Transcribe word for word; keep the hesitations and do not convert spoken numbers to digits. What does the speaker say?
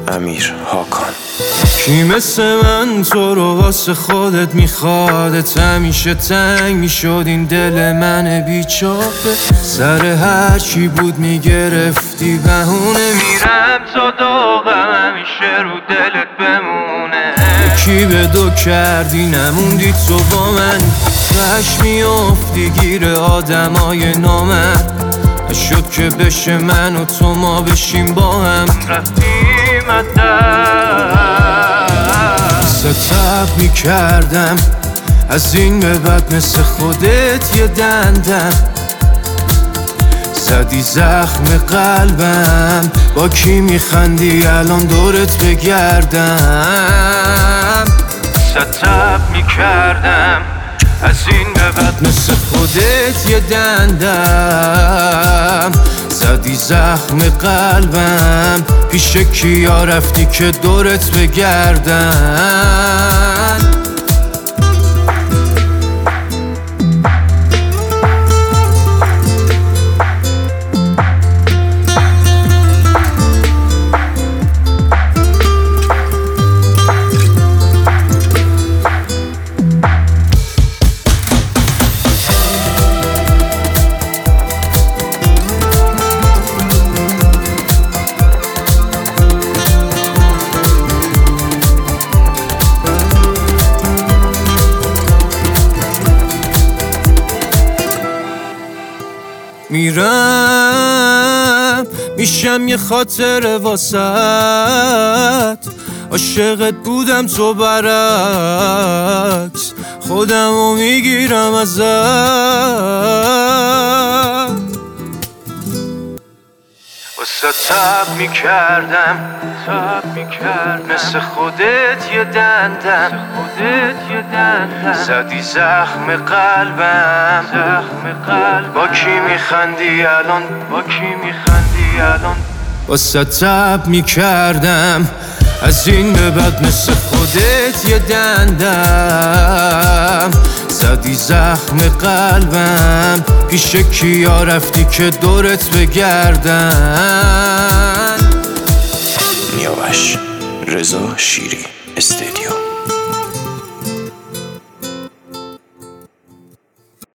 امیر هاکان. کی مثل من تو رو واسه خودت میخوادت؟ همیشه تنگ میشد این دل من بیچاره. سر هر چی بود میگرفتی بهونه. میرم تا داغم همیشه رو دلت بمونه. کی به دو کردی نموندی تو با من. رش میافتی گیر آدمای نامرد. نشد که بشه من و تو ما بشیم با هم. رفتیم ستب میکردم از این به بعد مثل خودت یه دندم. زدی زخم قلبم با کی میخندی الان دورت بگردم. ستب میکردم از این به بعد مثل خودت یه دندم. زدی زخم قلبم پیش کیا رفتی که دورت بگردن. میرم میشم یه خاطر واسط. عاشقت بودم تو برعکس خودمو میگیرم ازت. واسه تب میکردم تب میکردم مثل خودت یه دندم. خودت یه دندم زدی زخم قلبم زخم قلب با کی میخندی الان با کی میخندی الان. واسه تب میکردم از این به بعد مثل خودت یه دندم. زدی زخم قلبم پیش کیا رفتی که دورت بگردن. نیاوش رضا شیری استدیو.